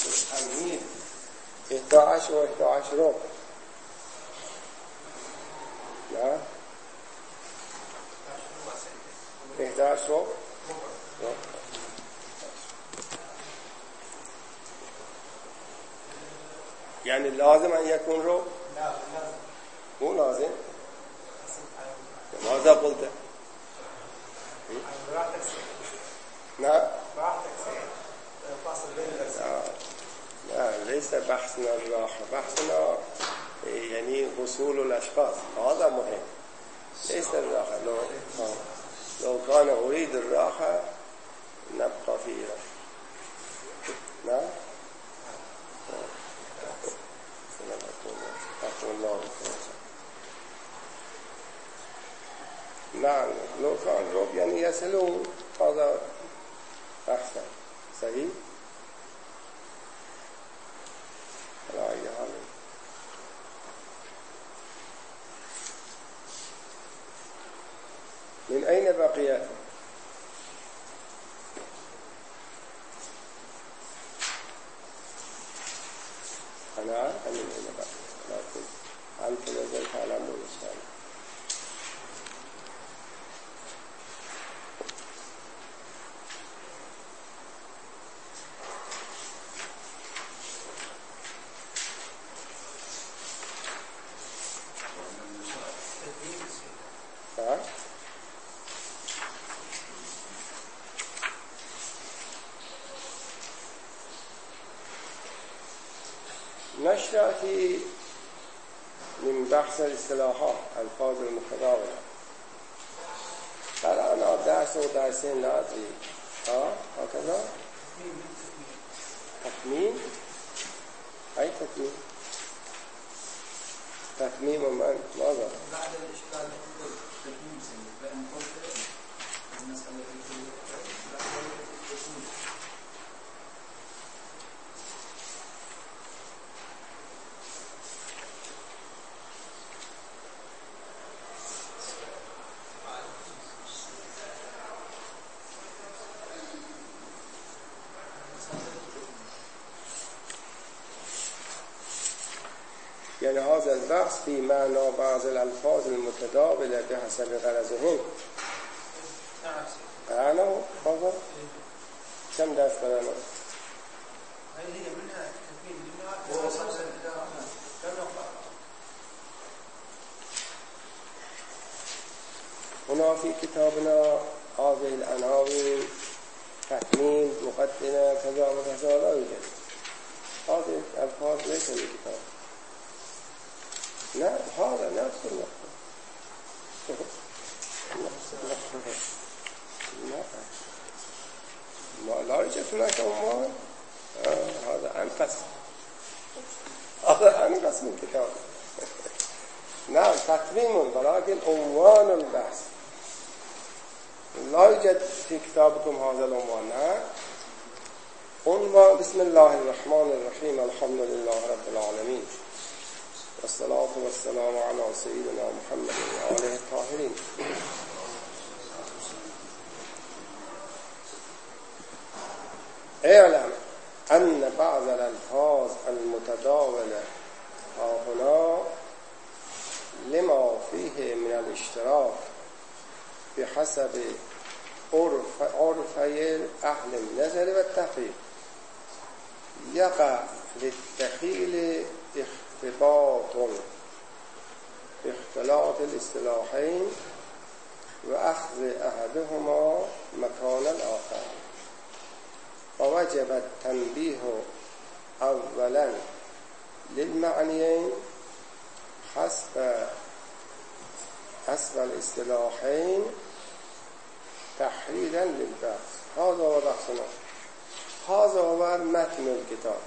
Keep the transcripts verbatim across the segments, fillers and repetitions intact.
تمهید احدى عشر و احدى عشر ربع. نه احدى عشر ربع يعني لازم أن يكون ربع؟ لا لازم مو لازم. ماذا قلت؟ نعم لا ليس بحثنا الراحة، بحثنا يعني وصول الأشخاص، هذا مهم، ليس الراحة. لو, لو كان أريد الراحة نبقى فيها. نعم نعم لو كان رب يعني يسألون هذا أحسن. صحيح. على أي حال من أين بقي؟ أنا عارف من أين بقي لكن أنتم لازم تعلمون إن شاء الله. نشأتي من بحث الاصطلاحات الفاظ المتداولة. قرأنا درس و درسين لا أدري ها هكذا. تكميم أي تكميم؟ تكميم من ماذا؟ بعد الإشكال تكميم سنة بأن قلت المسألة يعني هذا البحث في معنى بعض الألفاظ المتداولة بحسب غرضهم. أنا هذا كم درس بدنا؟ هنا في كتابنا هذه العناوين تكميل مقدمة كذا وكذا لا يوجد. هذه الألفاظ ليس في الكتاب. لا هذا نفس النقطة. ما لا يوجد هناك عنوان. آه هذا أنقص، هذا أنقص من كتاب. نعم تكميم ولكن عنوان البحث لا يوجد في كتابكم هذا العنوان. نعم عنوان بسم الله الرحمن الرحيم الحمد لله رب العالمين والصلاة والسلام على سيدنا محمد وآله الطاهرين. اعلم أن بعض الألفاظ المتداولة هنا لما فيه من الاشتراك بحسب عرف عرفي أهل النظر والتحقيق يقع للدخيل ارتباط باختلاط الاصطلاحين وأخذ أحدهما مكان الآخر، ووجب التنبيه أولا للمعنيين حسب حسب الاصطلاحين تحريرا للبحث. هذا هو بحثنا، هذا هو متن الكتاب.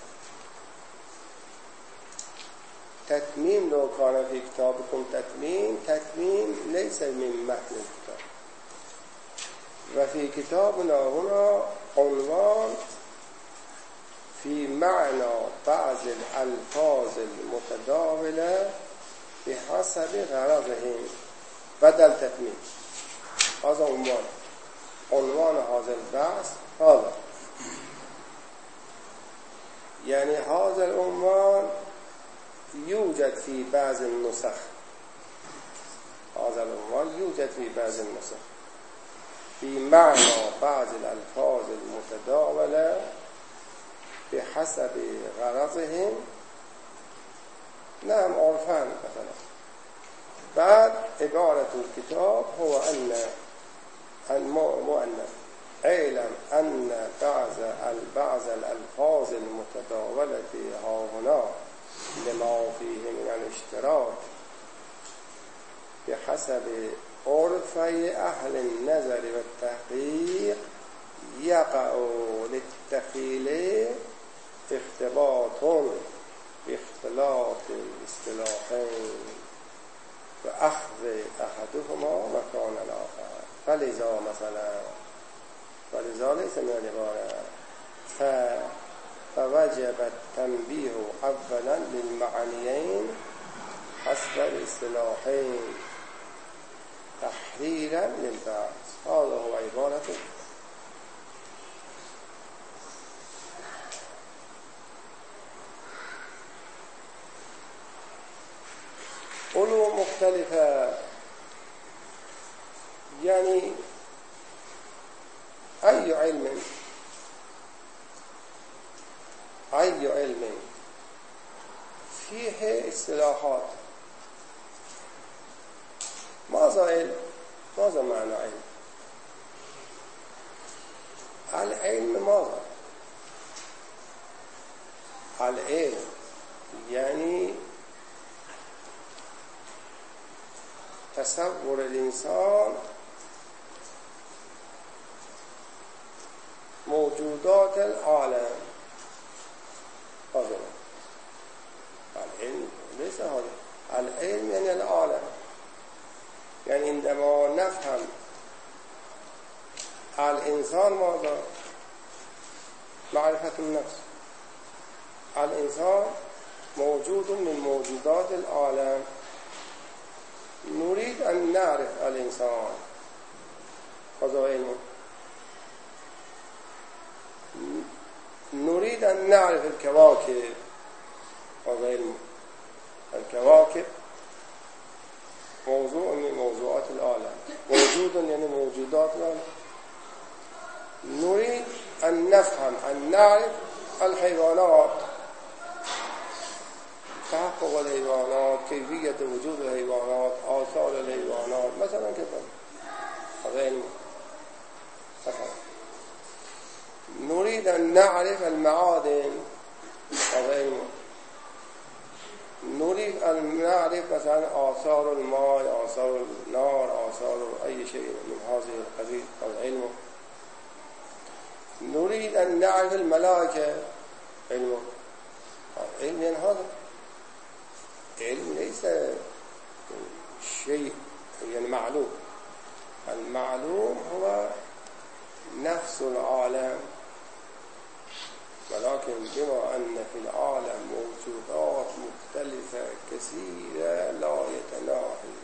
تتميم لو كان في كتابكم تتميم، تتميم ليس من متن الكتاب. وفي كتابنا هنا عنوان في معنى بعض الألفاظ المتداولة بحسب غرضهم بدل تتميم. هذا عنوان عنوان هذا البحث هذا. يعني هذا العنوان يوجد في بعض النسخ، هذا العنوان يوجد في بعض النسخ في معنى بعض الألفاظ المتداولة بحسب غرضهم. نعم عرفان مثلا. بعد عبارة الكتاب هو أن المؤنث اعلم أن بعض بعض الألفاظ المتداولة ها هنا لما فيه من الاشتراك بحسب عرفي أهل النظر والتحقيق يقع للتخيل اختباط باختلاف الاصطلاحين وأخذ أحدهما مكان الآخر. فلذا مثلا فلذا ليس من العبارة ف فوجب التنبيه أولا للمعنيين حسب الاصطلاحين تحريرا للبعض. هذا هو عبارة علوم مختلفة. يعني أي علم أي علم فيه اصطلاحات. ماذا علم؟ ماذا معنى علم؟ العلم ماذا؟ العلم يعني تصور الإنسان موجودات العالم. هذا العلم ليس هذا. العلم يعني العالم. يعني عندما نفهم الإنسان ماذا؟ معرفة النفس. الإنسان موجود من موجودات العالم. نريد أن نعرف الإنسان. هذا علم. نريد أن نعرف الكواكب. هذا علم. الكواكب موضوع من موضوعات العالم. موجود يعني موجودات العالم. نريد أن نفهم أن نعرف الحيوانات، تحقق الحيوانات، كيفية وجود الحيوانات، آثار الحيوانات مثلا كذا. هذا علم. نريد أن نعرف المعادن. هذا علم. نريد أن نعرف مثلا آثار الماء، آثار النار، آثار أي شيء من هذه القبيل. هذا علم. نريد أن نعرف الملائكة. علم. علم يعني هذا علم ليس شيء يعني معلوم. المعلوم هو نفس العالم، ولكن بما أن في العالم موجودات مختلفة كثيرة لا يتناهي،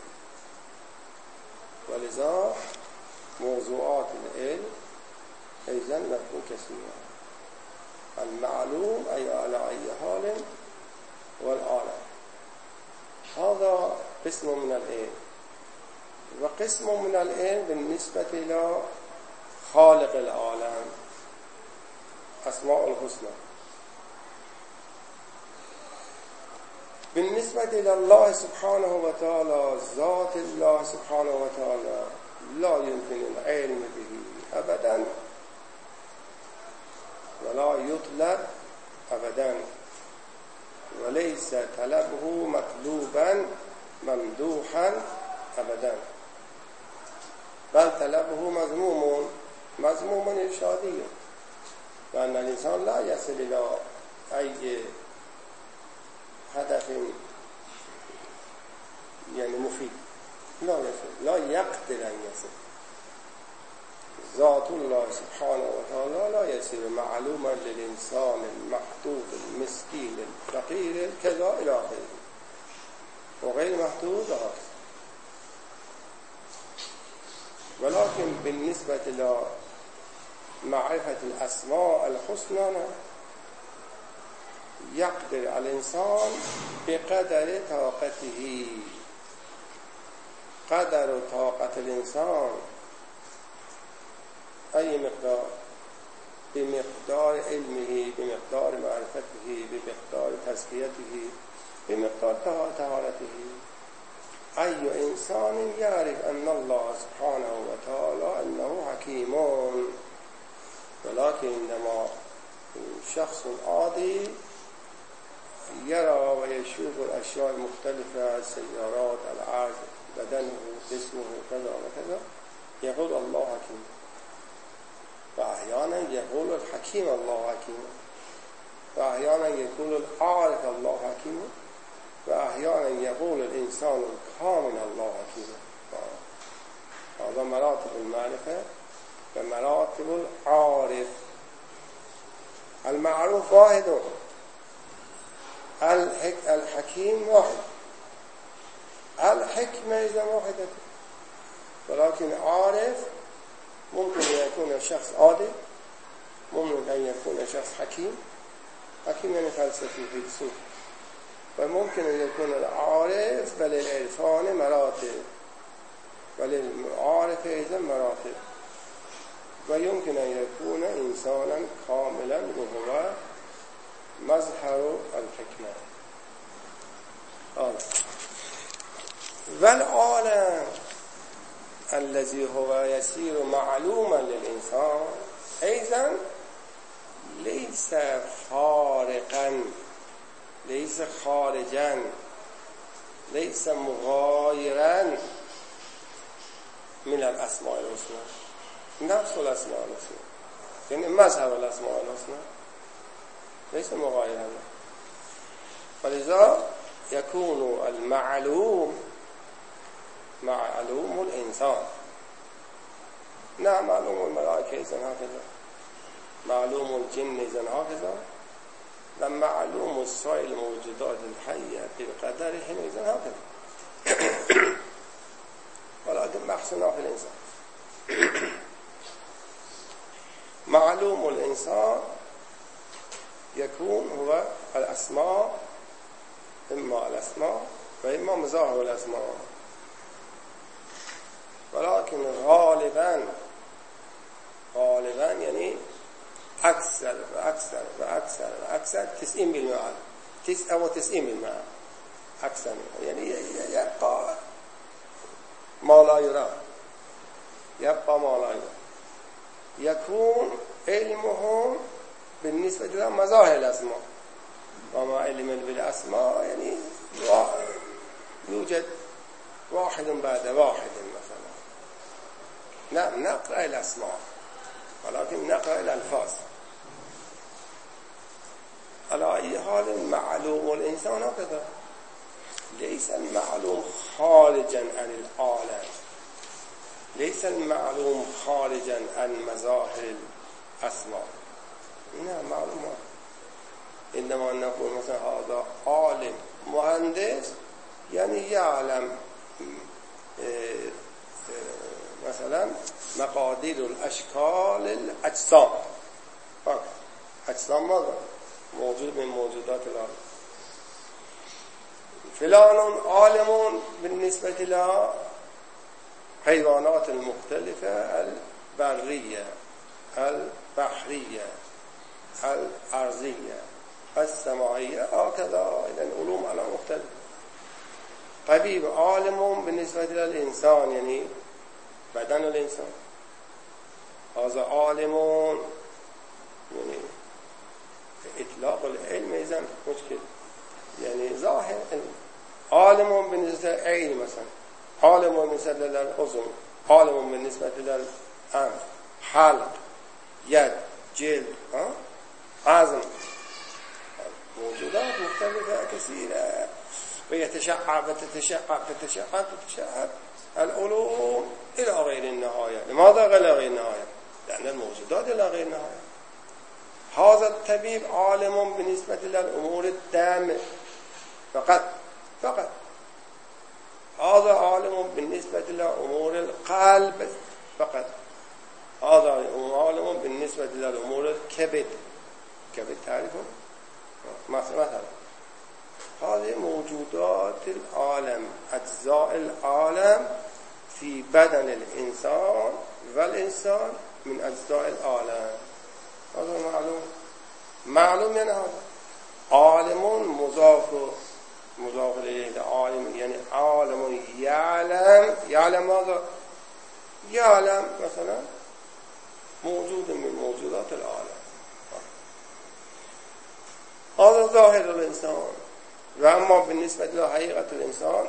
ولذا موضوعات العلم أيضا نكون كثيرة. المعلوم أي على أي حال والعالم. هذا قسم من العلم. وقسم من العلم بالنسبة إلى خالق العالم، أسماء الحسنى. بالنسبة إلى الله سبحانه وتعالى، ذات الله سبحانه وتعالى لا يمكن العلم به أبدا ولا يطلب أبدا، وليس طلبه مطلوبا ممدوحا أبدا، بل طلبه مذموم مذموم إرشادي، لأن الإنسان لا يصل إلى أي هدف يعني مفيد، لا يصل، لا يقدر أن يصل. ذات الله سبحانه وتعالى لا يصير معلوما للإنسان المحدود المسكين الفقير كذا إلى آخره، وغير محدود هذا. ولكن بالنسبة إلى معرفة الأسماء الحسنى يقدر الانسان بقدر طاقته. قدر و طاقت الانسان ای مقدار؟ بمقدار علمه، بمقدار معرفته، بمقدار تزكيته، بمقدار طهارته. أي إنسان يعرف أن الله سبحانه وتعالى أنه حكيم، ولكن عندما شخص عادي يرى ويشوف الأشياء المختلفة، السيارات، العرض، بدنه، جسمه، كذا وكذا، يقول الله حكيم. وأحيانا يقول الحكيم الله حكيم، وأحيانا يقول العارف الله حكيم، وأحيانا يقول الإنسان الكامل الله حكيم. هذا مراتب المعرفة ومراتب العارف. المعروف واحد، الحكيم واحد، الحكمة إذا واحدة، ولكن عارف ممكن أن يكون شخص عادل، ممكن أن يكون شخص حكيم. حكيم يعني فلسفي فيلسوف. وممكن أن يكون العارف وللعرفان مراتب، وللعارف أيضا مراتب. ويمكن أن يكون إنسانا كاملا وهو مظهر الحكمة. والعالم الذي هو يسير معلوما للإنسان أيضا ليس خارقا، ليس خارجا، ليس مغايرا من الأسماء الحسنى. نفس الأسماء الحسنى يعني مظهر الأسماء الحسنى ليس مغايرا، ولذا يكون المعلوم معلوم الإنسان. نعم معلوم الملائكة إذن هكذا، معلوم الجن إذن هكذا، معلوم سائر الموجودات الحية بقدرهم إذن هكذا. ولكن محسنا في الإنسان. معلوم الإنسان يكون هو الأسماء، إما الأسماء وإما مظاهر الأسماء. ولكن غالبا غالبا يعني أكثر وأكثر وأكثر وأكثر تسعين بالمئة تسعة وتسعين بالمئة أكثر يعني يبقى ما لا يرى، يبقى ما لا يرى. يكون علمهم بالنسبة إلى مظاهر الأسماء، وما علم بالأسماء يعني يوجد واحد بعد واحد. مثلا نعم نقرأ الأسماء ولكن نقرأ الألفاظ. على أي حال معلوم الإنسان هكذا، ليس المعلوم خارجا عن العالم، ليس المعلوم خارجا عن مظاهر الأسماء. نعم معلومات. عندما نقول مثلا هذا عالم مهندس يعني يعلم مثلا مقادير الأشكال الأجسام. أجسام ماذا؟ موجود من موجودات العالم. فلان عالم بالنسبة إلى حيوانات المختلفة البرية، البحرية، الأرضية، السماعية، هكذا. إذن علوم على مختلفة. طبيب عالم بالنسبة إلى الإنسان يعني بدن الإنسان، هذا عالم يعني إطلاق العلم إذن مشكل يعني ظاهر. عالم بالنسبة للعين مثلا، عالم بالنسبة للأذن، عالم بالنسبة للأنف، حلق، يد، جلد، عظم، موجودات مختلفة كثيرة. ويتشعب وتتشعب تتشعب تتشعب العلوم إلى غير النهاية. لماذا إلى غير النهاية؟ لأن الموجودات إلى غير النهاية. هذا الطبيب عالم بالنسبة للأمور الدم فقط فقط. هذا عالم بالنسبة لأمور القلب فقط. هذا عالم بالنسبة لأمور الكبد. كبد تعرفون؟ مثلا هذه موجودات العالم أجزاء العالم في بدن الإنسان والإنسان من أجزاء العالم. هذا معلوم معلوم يعني هذا عالم مضاف مضاف إليه عالم يعني عالم يعلم يعلم ماذا؟ يعلم مثلا موجود من موجودات العالم. هذا ظاهر الإنسان. وأما بالنسبة لحقيقة الإنسان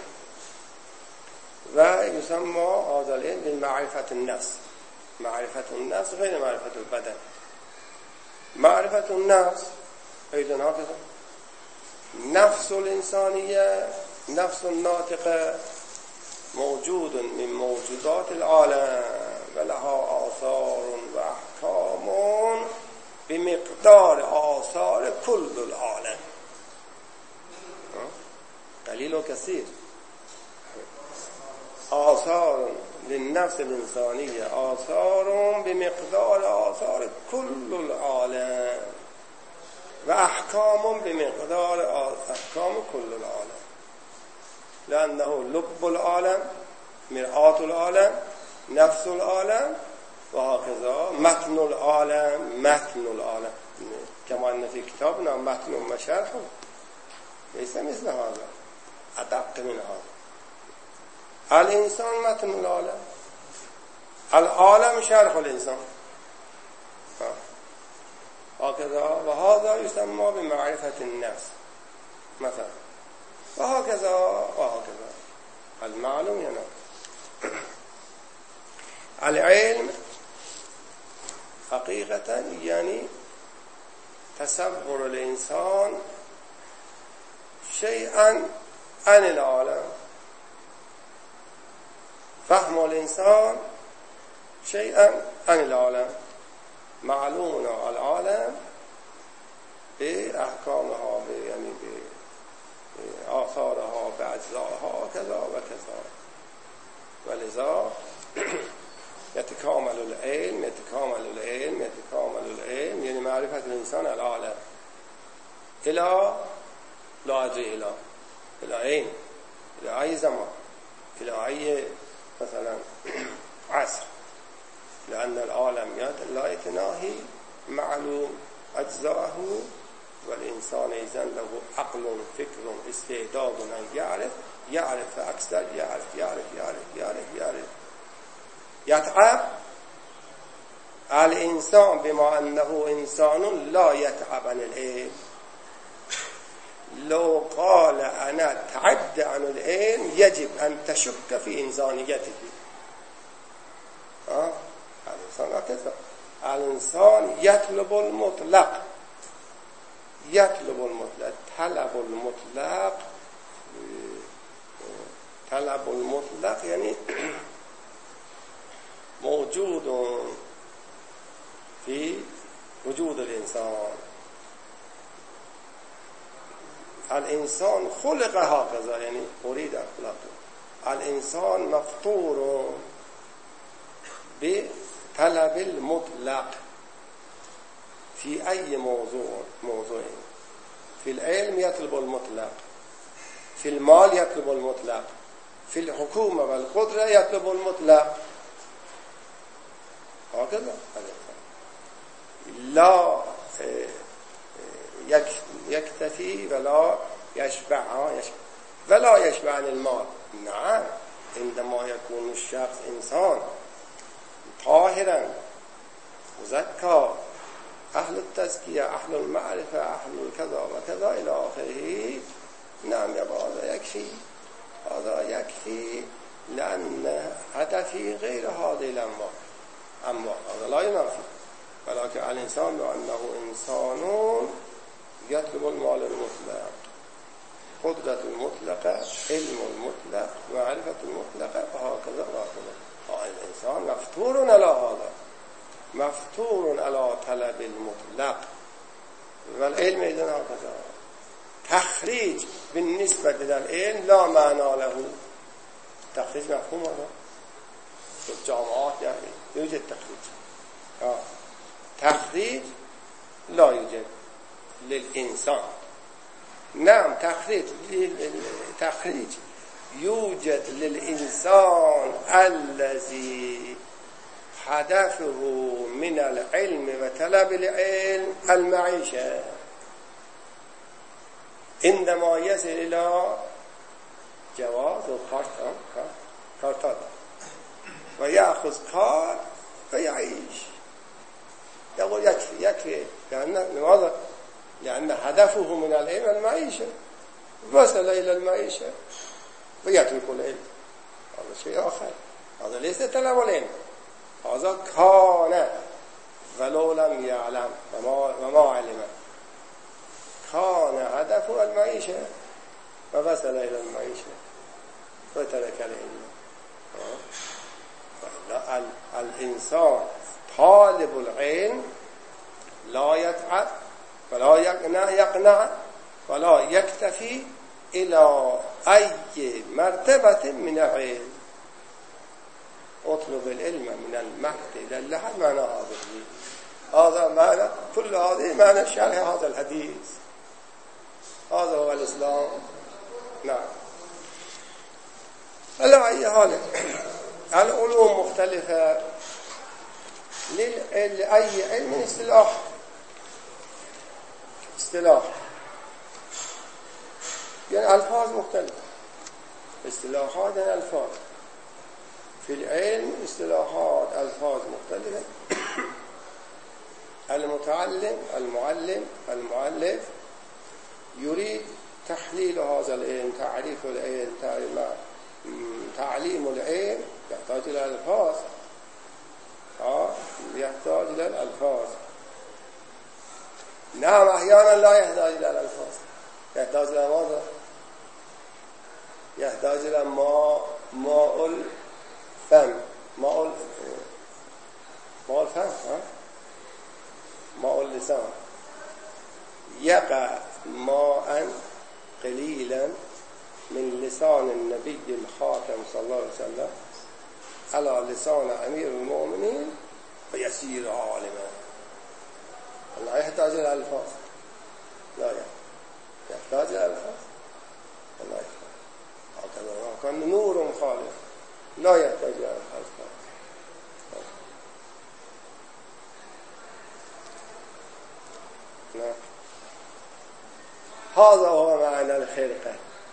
ويسمى هذا العلم بالمعرفة النفس. معرفة النفس غير معرفة البدن. معرفة النفس أيضا هكذا نفس الإنسانية نفس الناطقة موجود من موجودات العالم ولها آثار وأحكام بمقدار آثار كل العالم. قليل وكثير. آثار للنفس الإنسانية آثار بمقدار آثار كل العالم وأحكام بمقدار أحكام كل العالم، لأنه لب العالم مرآة العالم نفس العالم وهكذا متن العالم متن العالم، كما أن في كتابنا متن وشرح ليس مثل هذا أدق من هذا. الإنسان متن العالم العالم شرح الإنسان هكذا. وهذا يسمى بمعرفة النفس مثلا وهكذا وهكذا. المعلوم يعني العلم حقيقة يعني تصور الإنسان شيئا عن العالم، فهم الإنسان شيئا عن العالم. معلومنا العالم بأحكامها يعني بآثارها بأجزائها كذا وكذا. ولذا يتكامل العلم يتكامل العلم يتكامل العلم يعني معرفة الإنسان العالم إلى لا أدري إلى إلى أين إلى أي زمان إلى أي مثلا عصر، لأن العالم لا يتناهي معلوم أجزاءه، والإنسان إذن له عقل فكر استعداد أن يعرف يعرف أكثر يعرف يعرف يعرف يعرف يعرف يتعب. الإنسان بما أنه إنسان لا يتعب عن العلم. لو قال أنا تعد عن العلم يجب أن تشك في إنسانيته. أه؟ الإنسان كذا. الإنسان يطلب المطلق يطلب المطلق طلب المطلق طلب المطلق يعني موجود في وجود الإنسان. الإنسان خلق هكذا يعني أريد خلقه. الإنسان مفطور بطلب المطلق في أي موضوع موضوع. في العلم يطلب المطلق، في المال يطلب المطلق، في الحكومة والقدرة يطلب المطلق هكذا. لا يكتفي ولا يشبع ولا يشبع عن المال. نعم عندما يكون الشخص إنسان طاهرا مزكى أهل التزكية أهل المعرفة أهل كذا وكذا إلى آخره، نعم يبقى هذا يكفي هذا يكفي، لأن هدفي غير هذه الأموال. أما هذا لا ينافي، ولكن الإنسان لأنه إنسان يطلب المال المطلق قدرة المطلقة علم المطلق معرفة المطلقة وهكذا وهكذا. الإنسان مفتور على هذا مفتور على طلب المطلق. والعلم إذن هكذا. تخريج بالنسبة للعلم لا معنى له. تخريج مفهوم هذا في الجامعات يعني يوجد تخريج. آه. تخريج لا يوجد للإنسان. نعم تخريج تخريج يوجد للإنسان الذي هدفه من العلم وطلب العلم المعيشة، عندما يصل إلى جواز وكارتات ويأخذ كار ويعيش، يقول يكفي يكفي لأن لماذا؟ لأن هدفه من العلم المعيشة، وصل إلى المعيشة ويترك العلم، هذا شيء آخر، هذا ليس طلب العلم، هذا كان ولو لم يعلم وما, وما علم، كان هدفه المعيشة ووصل إلى المعيشة وترك العلم. الإنسان طالب العلم لا يتعب ولا يقنع يقنع ولا يكتفي إلى أي مرتبة من العلم. اطلب العلم من المهد إلى اللحد، معنى هذا هذا معنى كل هذه معنى شرح هذا الحديث، هذا هو الإسلام. نعم. على أي حال العلوم مختلفة، لأي علم اصطلاح اصطلاح يعني ألفاظ مختلفة، اصطلاحات يعني ألفاظ في العلم، اصطلاحات ألفاظ مختلفة. المتعلم المعلم المؤلف يريد تحليل هذا العلم، تعريف العلم، تعليم العلم، يحتاج إلى الألفاظ، آه يحتاج إلى الألفاظ. نعم أحيانا لا يحتاج إلى الألفاظ، يحتاج إلى ماذا؟ يحتاج إلى ماء ماء الفم، ماء ماء الفم، ها ماء اللسان. يقع ماء قليلا من لسان النبي الخاتم صلى الله عليه وسلم على لسان أمير المؤمنين فيصير عالما. لا يحتاج إلى الألفاظ، لا يحتاج إلى الألفاظ، لا يحتاج. هكذا كان نور خالص لا يحتاج إلى الألفاظ. هذا هو معنى الخرقة،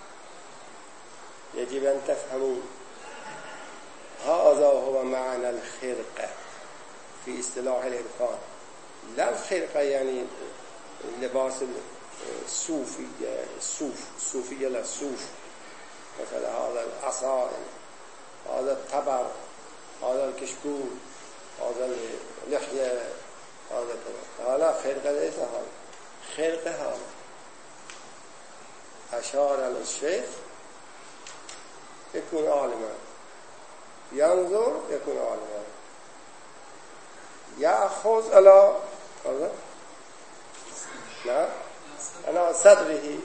يجب أن تفهموا. هذا هو معنى الخرقة في اصطلاح العرفان. لا الخرقة يعني لباس الصوفية، الصوف الصوفية لا الصوف، مثلا هذا العصا، هذا التبر، هذا الكشكول، هذا اللحية، هذا كذا. لا خرقة ليس هذا، خرقة هذا أشار الشيخ يكون عالما، ينظر يكون عالما، يأخذ على هذا لا على صدره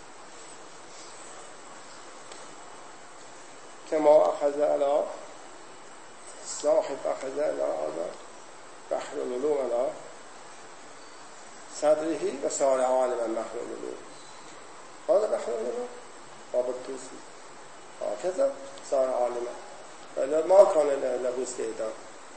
كما أخذ على صاحب أخذ على هذا بحر العلوم على صدره وصار عالما بحر العلوم. هذا بحر العلوم باب الطوسي هكذا صار عالما، فلا ما كان له استعداد.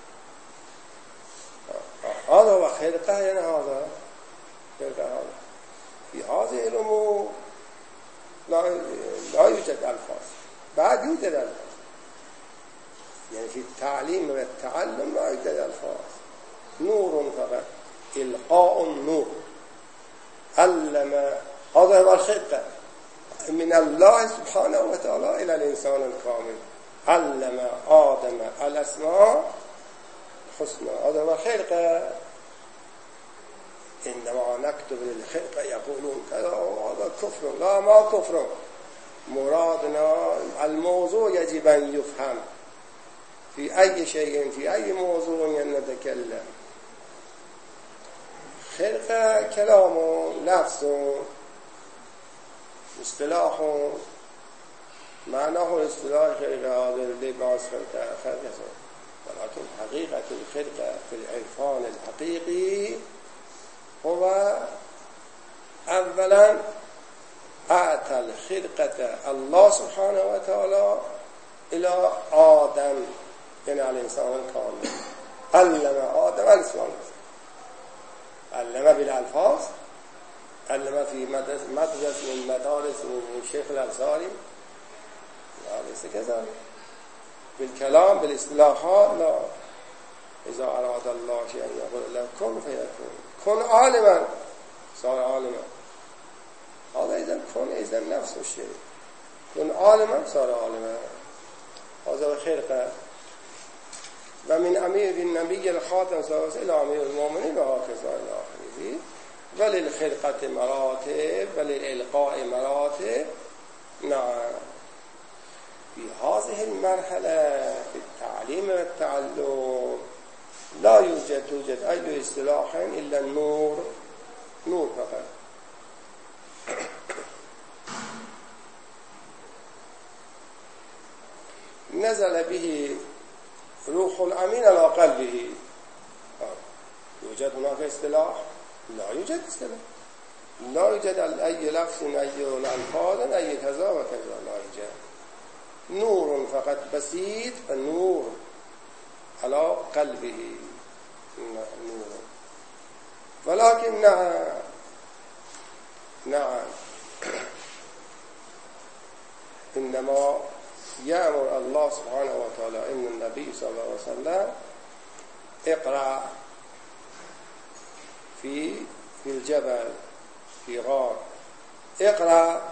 هذا هو خرقة، يعني هذا خرقة. هذا في هذه الأمور لا لا يوجد ألفاظ، بعد يوجد ألفاظ، يعني في التعليم والتعلم لا يوجد ألفاظ، نور فقط، إلقاء النور. علم، هذا هو الخرقة من الله سبحانه وتعالى إلى الإنسان الكامل. علم آدم الأسماء الحسنى، هذا هو الخرقة. عندما نكتب للخرقة يقولون كذا، هذا كفر. لا، ما كفر، مرادنا الموضوع يجب أن يفهم في أي شيء، في أي موضوع نتكلم. خرقة كلام، لفظ، اصطلاح، معناه الاصطلاح خرقة هذا اللباس خرقة خرقة، ولكن حقيقة الخرقة في العرفان الحقيقي هو اولا اعتل خلقت الله سبحانه و تعالی الى آدم، یعنی الانسان کامل. علم آدم الاسماء، علم بالالفاظ، علم في مدرسة من مدارس من شيخ الأنصاري ليس كذلك. بالكلام بالاصطلاحات لا. إذا أراد الله شيئا يقول له كن فيكون. كن عالما صار عالما. هذا إذا كن إذا نفس الشيء. كن عالما صار عالما. هذا خلقه. ومن أمير النبي الخاتم صلى الله عليه وسلم إلى أمير المؤمنين وهكذا إلى آخره. وللخلقة مراتب وللإلقاء مراتب. نعم. في هذه المرحلة في التعليم والتعلم لا يوجد توجد أي اصطلاح إلا النور، نور فقط. نزل به روح الأمين على قلبه. يوجد هناك اصطلاح؟ لا يوجد اصطلاح. لا يوجد أي لفظ أي الألفاظ أي كذا وكذا، لا يوجد. نور فقط بسيط، النور على قلبه نور. ولكن نعم نعم إنما يأمر الله سبحانه وتعالى إن النبي صلى الله عليه وسلم اقرأ في في الجبل في غار، اقرأ.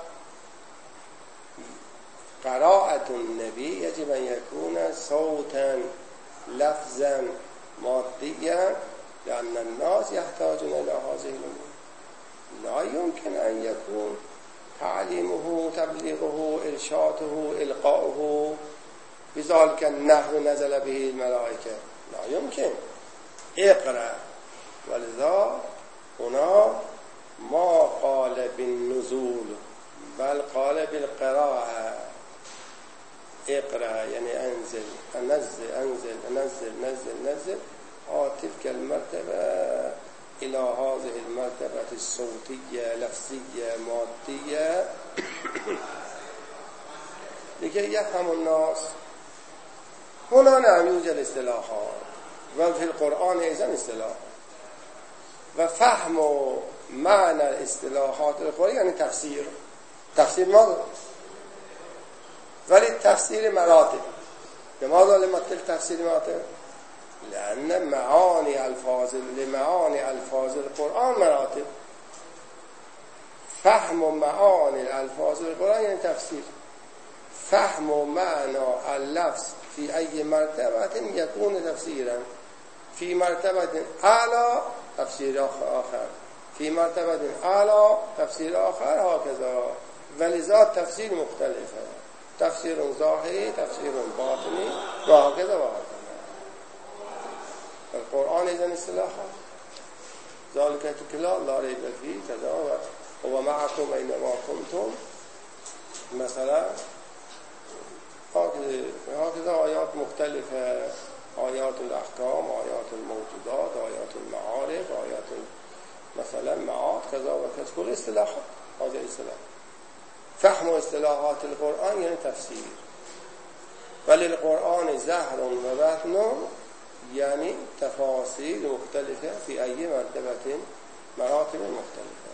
قراءة النبي يجب أن يكون صوتا لفظا ماديا، لأن الناس يحتاجون إلى هذه الأمور. لا يمكن أن يكون تعليمه تبليغه إرشاده إلقاؤه بذلك النحو نزل به الملائكة، لا يمكن. اقرأ. ولذا هنا ما قال بالنزول بل قال بالقراءة. اقرأ يعني أنزل أنزل أنزل أنزل نزل نزل آه تلك المرتبة إلى هذه المرتبة الصوتية لفظية مادية لكي يفهم الناس. هنا نعم يوجد اصطلاحات، وفي القرآن أيضا اصطلاح. وفهم معنى الاصطلاحات القرآن يعني تفسير. تفسير ماذا؟ ولی تفسیر مراتب. لماذا لمثل تفسیر مراتب؟ لأن معاني الفاظ لمعاني الفاظ القرآن مراتب. فهم معاني الفاظ القرآن يعني تفسير. فهم معنى اللفظ في أي مرتبة يكون تفسيرا. في مرتبة أعلى تفسير آخر، في مرتبة أعلى تفسير آخر، هكذا. ولذا تفسير مختلفة، تفسير ظاهري تفسير باطني وهكذا وهكذا. القرآن إذن اصطلاحات ذلك كلا لا ريب فيه كذا هو معكم أينما كنتم مثلا. هكذا آيات مختلفة، آيات الأحكام، آيات الموجودات، آيات المعارف، آيات مثلا معاد كذا وكذا، كل اصطلاحات. هذا اصطلاح. فهم اصطلاحات القرآن يعني تفسير. وللقرآن زهر وبطن يعني تفاصيل مختلفة في أي مرتبة مراتب مختلفة.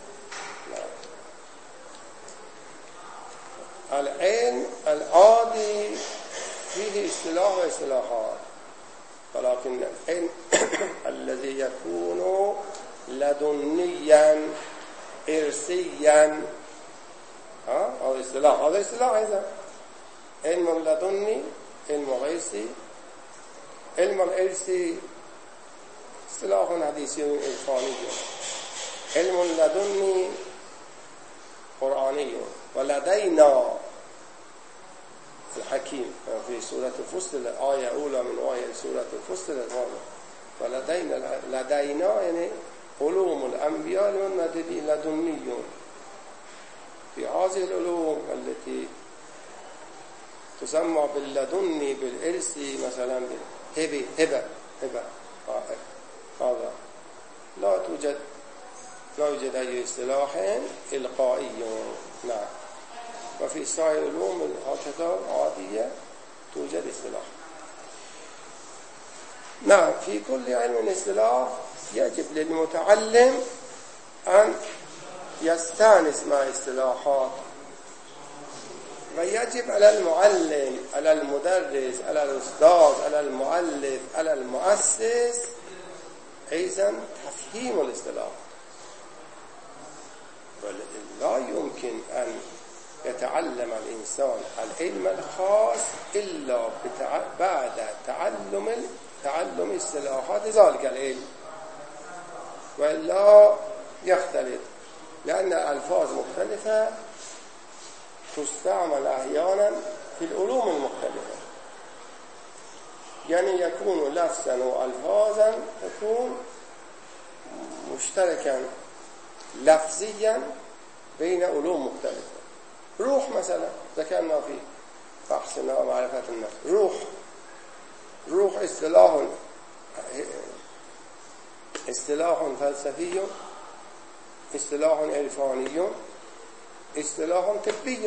العلم العادي فيه اصطلاح واصطلاحات، ولكن العلم الذي يكون لدنيا إرسيا هذا اصطلاح. هذا اصطلاح أيضا. علم لدني، علم غيرسي. علم الإرسي اصطلاح حديثي عرفاني. علم لدني قرآني. ولدينا الحكيم في سورة الفصل آية أولى من آية سورة الفصل هذا. ولدينا لدينا يعني علوم الأنبياء لدني. في هذه العلوم التي تسمى باللدني بالإرسي مثلا هبة هبة هبة هذا لا توجد لا يوجد أي اصطلاح إلقائي. نعم. وفي سائر العلوم هكذا عادية توجد اصطلاح. نعم. في كل علم اصطلاح يجب للمتعلم أن يستانس مع اصطلاحات، ويجب على المعلم، على المدرس، على الأستاذ، على المؤلف، على المؤسس أيضا تفهيم الاصطلاح. لا يمكن أن يتعلم الإنسان العلم الخاص إلا بعد تعلم تعلم اصطلاحات ذلك العلم، وإلا يختلف، لأن الألفاظ مختلفة تستعمل أحيانا في العلوم المختلفة. يعني يكون لفظا وألفاظا تكون مشتركا لفظيا بين علوم مختلفة. روح مثلا ذكرنا في بحثنا ومعرفة النفس. روح روح اصطلاح اصطلاح فلسفي، اصطلاح عرفاني، اصطلاح طبي.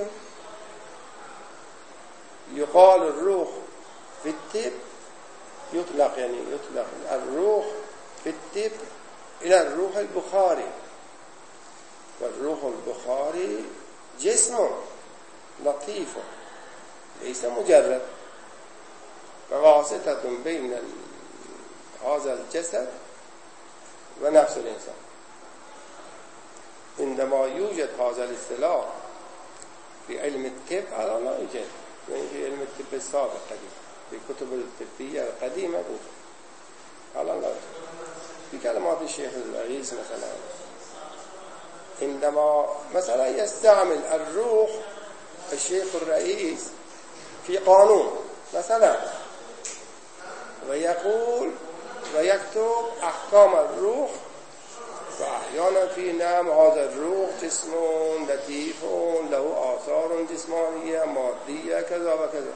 يقال الروح في الطب يطلق يعني يطلق الروح في الطب إلى الروح البخاري، والروح البخاري جسم لطيف ليس مجرد، وواسطة بين هذا الجسد ونفس الإنسان. عندما يوجد هذا الاصطلاح في علم الطب على لا يوجد، يعني في علم الطب السابق قديم، في كتب الطبية القديمة بود على لا يوجد. في كلمات الشيخ الرئيس مثلا، عندما مثلا يستعمل الروح الشيخ الرئيس في قانون مثلا، ويقول ويكتب أحكام الروح، وأحيانا في نام هذا الروح جسم لطيف له آثار جسمانية مادية كذا وكذا.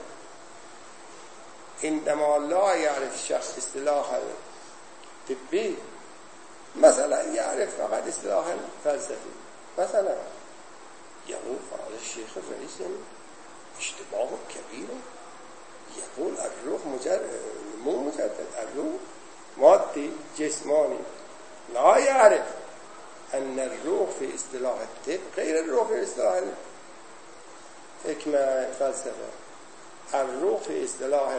عندما لا يعرف الشخص اصطلاح الطبي مثلا، يعرف فقط اصطلاح الفلسفي مثلا، يقول هذا الشيخ الرئيس اشتباه كبير، يقول الروح مجرد مو مجرد الروح مادي جسماني. لا يعرف أن الروح في اصطلاح الطب غير الروح في اصطلاح الحكمة الفلسفة. الروح في اصطلاح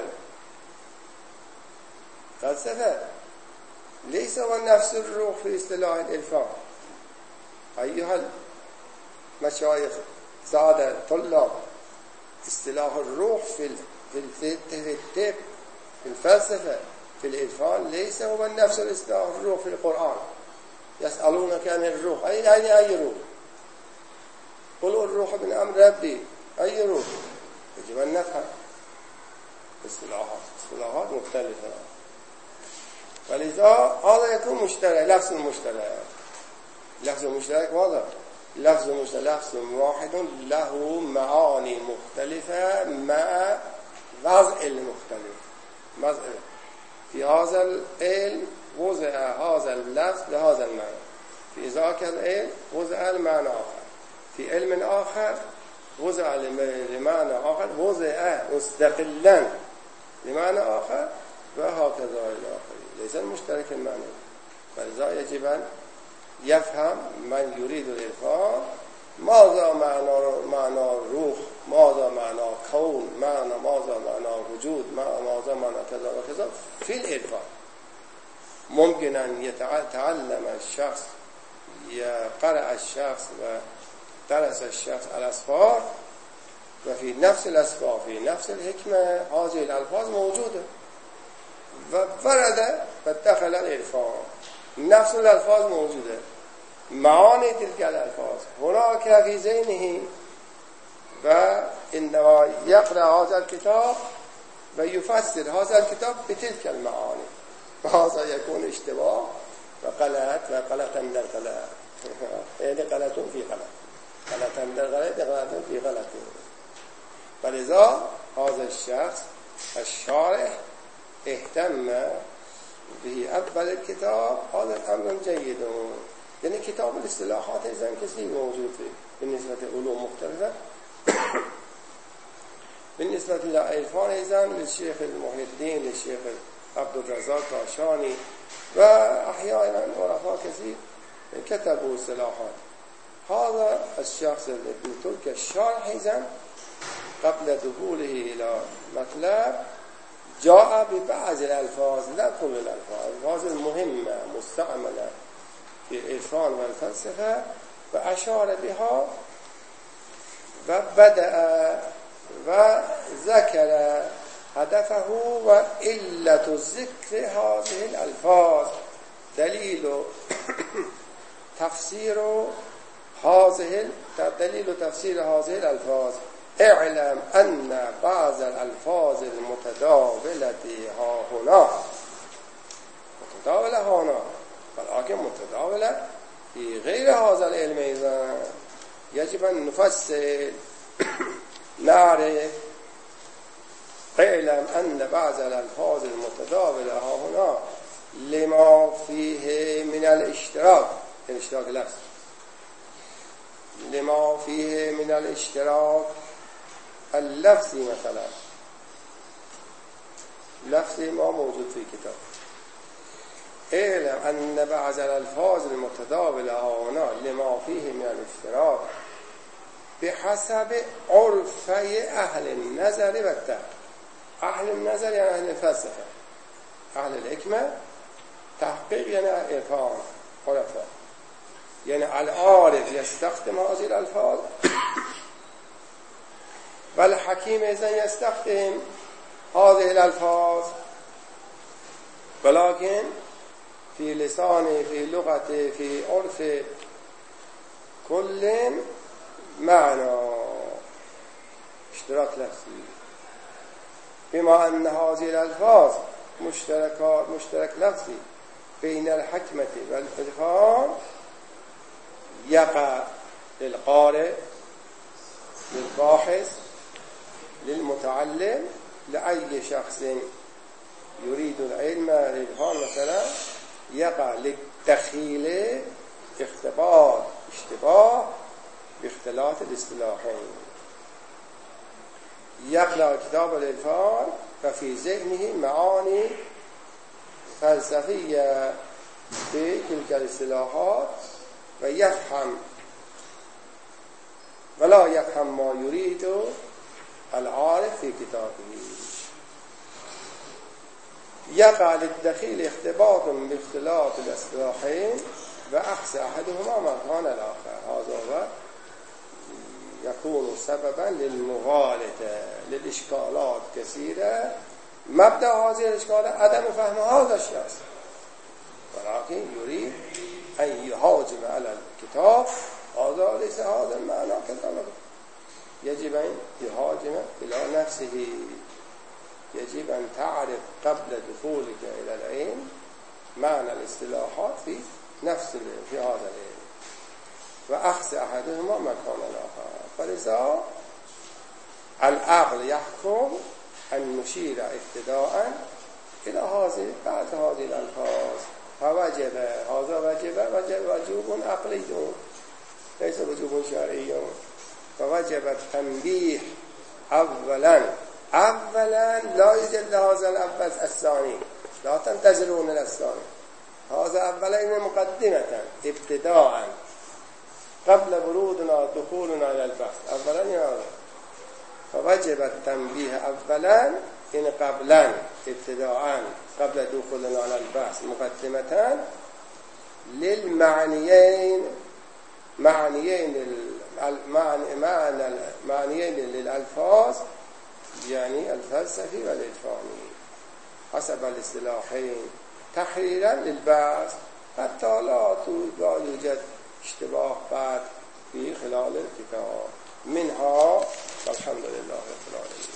الفلسفة ليس هو نفس الروح في اصطلاح العرفان. أيها المشايخ سادة طلاب، اصطلاح الروح في في الطب في الفلسفة في العرفان ليس هو نفس الاصطلاح الروح في القرآن. يسألونك عن الروح، أي أي أي روح؟ قل الروح من أمر ربي، أي روح؟ يجب أن نفهم اصطلاحات اصطلاحات مختلفة، ولذا هذا يكون مشترك. لفظ المشترك لفظ المشترك واضح. لفظ المشترك لفظ واحد له معاني مختلفة مع وضع المختلف. في هذا العلم وضع هذا اللفظ لهذا المعنى، في ذاك العلم وضع المعنى آخر، في علم آخر وضع لمعنى آخر، وضع مستقلا لمعنى آخر، وهكذا إلى آخره. ليس المشترك المعنى. فلذا يجب أن يفهم من يريد العرفان ماذا معنى معنى الروح، ماذا معنى كون، معنى ماذا معنى وجود، ماذا معنى كذا وكذا في العرفان. ممكن أن يتعلم الشخص، يقرأ الشخص ودرس الشخص الأسفار، وفي نفس الأسفار في نفس الحكمة هذه الألفاظ موجودة، وورد ودخل العرفان نفس الألفاظ موجودة، معاني تلك الألفاظ هناك في ذهنه، وعندما يقرأ هذا الكتاب ويفسر هذا الكتاب بتلك المعاني، وهذا يكون اشتباه وغلط وغلطا در غلط، يعني غلط في غلط، غلطا در غلط، غلط في غلط. فلذا هذا الشخص الشارح اهتم به أول الكتاب، هذا الأمر جيد، یعنی کتاب الاصطلاحات ایزن کسی موجود به نسبت علوم مختلفه بالنسبة إلى عرفان أيضا للشيخ المحي الدين للشيخ عبد الرزاق كاشاني وأحيانا عرفاء كثير كتبوا اصطلاحات. هذا الشخص ابن ترك الشارح أيضا قبل دخوله إلى مطلب جاء ببعض الألفاظ لا كل الألفاظ الألفاظ المهمة مستعملة في العرفان والفلسفة وأشار بها وبدأ وذكر هدفه وعلة ذكر هذه الألفاظ دليل تفسير هذه دليل تفسير هذه الألفاظ. اعلم أن بعض الألفاظ المتداولة ها هنا متداولة هنا ولكن متداولة في غير هذا العلم أيضا يجب أن نفسر نعرف. اعلم أن بعض الألفاظ المتداولة ها هنا لما فيه من الاشتراك الاشتراك لفظ لما فيه من الاشتراك اللفظي مثلا لفظي ما موجود في كتاب. اعلم أن بعض الألفاظ المتداولة ها هنا لما فيه من الاشتراك بحسب عرفي أهل النظر والتحقيق. أهل النظر يعني أهل الفلسفة، أهل الحكمة، تحقيق يعني عرفان عرفاء، يعني العارف يستخدم هذه الألفاظ والحكيم إذن يستخدم هذه الألفاظ ولكن في لسانه في لغته في عرف كل معنى اشتراك لفظي. بما أن هذه الألفاظ مشتركات مشترك لفظي بين الحكمة والعرفان يقع للقارئ للباحث للمتعلم لأي شخص يريد العلم العرفان مثلا يقع للدخيل اختبار اشتباه باختلاط الاصطلاحين. يقرأ كتاب العرفان ففي ذهنه معاني فلسفية في تلك الاصطلاحات ويفهم ولا يفهم ما يريد العارف في كتابه. يقع للدخيل اختباط باختلاط الاصطلاحين وأخذ أحدهما مكان الآخر. هذا هو يكون سببا للمغالطة للإشكالات كثيرة. مبدأ هذه الإشكالات عدم فهم هذا الشخص ولكن يريد أن يهاجم على الكتاب. هذا ليس هذا المعنى كذلك. يجب أن يهاجم إلى نفسه. يجب أن تعرف قبل دخولك إلى العلم معنى الاصطلاحات في نفس في هذا العلم وأخذ أحدهما مكان الآخر. فلذا العقل يحكم أن نشير ابتداء إلى هذه بعض هذه الألفاظ فوجب هذا وجب وجب وجوب عقلي ليس وجوب شرعي. فوجب التنبيه أولا أولا لا يوجد هذا الأول الثاني لا تنتظرون الثاني. هذا أولا مقدمة ابتداء قبل ورودنا دخولنا على البحث أولا هذا. فوجب التنبيه أولا إن قبلا ابتداء قبل دخولنا على البحث مقدمة للمعنيين معنيين المعنى معنيين للألفاظ يعني الفلسفي والعرفاني حسب الاصطلاحين تحريرا للبحث حتى لا يوجد اشتباه بعد في خلال الكتاب. منها والحمد لله رب العالمين.